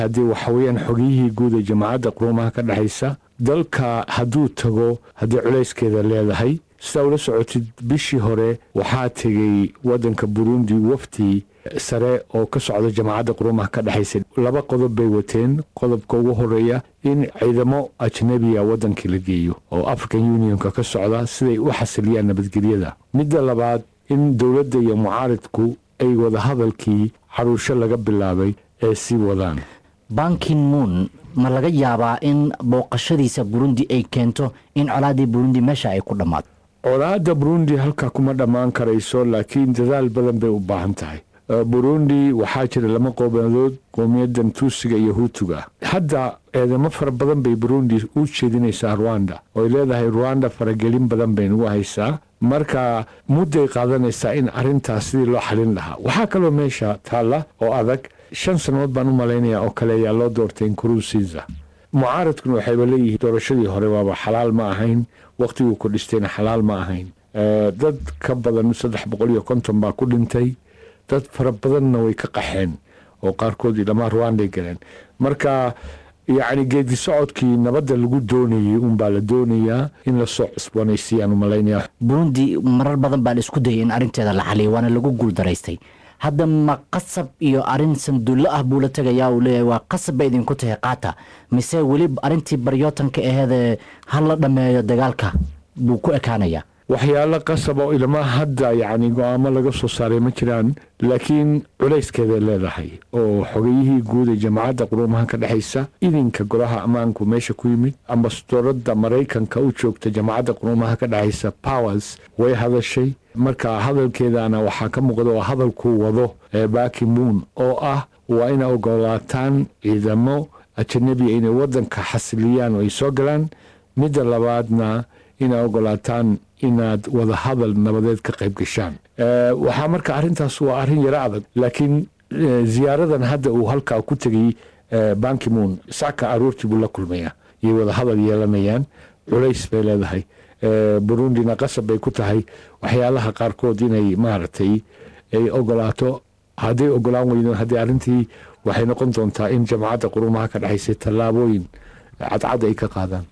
haddii waxaweyaan xogiyihii guud ee jamacadda quruumaha ka dhexaysa dalka hadduu tago haddii culayskeeda leedahay. sidaa ula socotid bishii hore waxaa tegey wadanka burundi wafdi sare oo ka socda jamacadda quruumaha ka dhexaysa. 2 qodob bay wateen. qodobka ugu horeeya in ciidamo ajnabiya wadankii la geeyo oo African Unionka ka socda siday u xasiliyaan nabadgelyada. midda labaad in dowladda iyo mucaaridku ay wada hadalkii caruusho laga bilaabay ee sii wadaan. Ban Ki-moon ma laga yaabaa in booqashadiisa Burundi ay keento in colaadii Burundi meesha ay ku dhamaato? colaadda Burundi halka kuma dhammaan karayso, laakiin dadaal badan bay u baahan tahay. Burundi waxaa jira 2 qowmiyadood, qowmiyadan Tutsiga iyo Hutuga. hadda eedamo fara badan bay Burundi u jeedinaysaa Rwanda oo ay leedahay Rwanda faragelin badan bay nagu haysaa, marka mudday qaadanaysaa in arintaas sidii loo xalin lahaa. waxaa kaloo meesha taalla oo adag 5 sanadood baan u malaynayaa oo kale ayaa loo doortay Nkurunziza. mucaaradkuna waxayba leeyihiin doorashadii hore waaba xalaal ma ahayn, waqtiguu ku dhistayna xalaal ma ahayn. dad ka badan 350 baa ku dhintay, dad fara badanna way ka qaxeen oo qaarkood ilama Rwanda galeen. marka yacni geedi socodkii nabadda lagu doonayay unbaa la doonayaa in la soo cusboonaysiiyaan u malaynayaa. Burundi marar badan baa la isku dayay in arrinteeda la xaliyo waana lagu guuldaraystay. hadda ma qasab iyo arrin sanduulo ah buu la tagayaa uu leeyahay waa qasab bay idinku tahay qaata, mise weli arrintii baryootanka aheed hal la dhameeyo dagaalka buu ku ekaanayaa? waxyaalo qasab oo ilama hadda yacni go'aamo laga soo saaray ma jiraan, laakiin culayskeeday leedahay oo xogayihii guud ee jamacadda quruumaha ka dhexaysa idinka golaha ammaanku meesha ku yimid. ambassadooradda Maraykanka u joogta jamacadda quruumaha ka dhexaysa Powers way hadashay. marka hadalkeedana waxaa ka muuqda oo hadalkuu wado Ban Ki-moon oo ah waa inay ogolaataan ciidamo ajnabi inay wadanka xasiliyaan oo ay soo galaan. midda labaadna inay ogolaataan inaad wada hadal nabadeed ka qayb gashaan. waxaa marka arrintaas waa arrin yaro adag, laakiin ziyaaradan hadda uu halkaa ku tegay Ban Ki-moon saaka aroortii buu la kulmayaa iyo wada hadal yeelanayaan. culays bay leedahay. Burundina qasab bay ku tahay waxyaalaha qaarkood inay maaragtay ay ogolaato. hadday ogolaan weydo haddii arrintii waxay noqon doontaa in jamacadda quruumaha ka dhexaysay tallaabooyin cadcad ay ka qaadaan.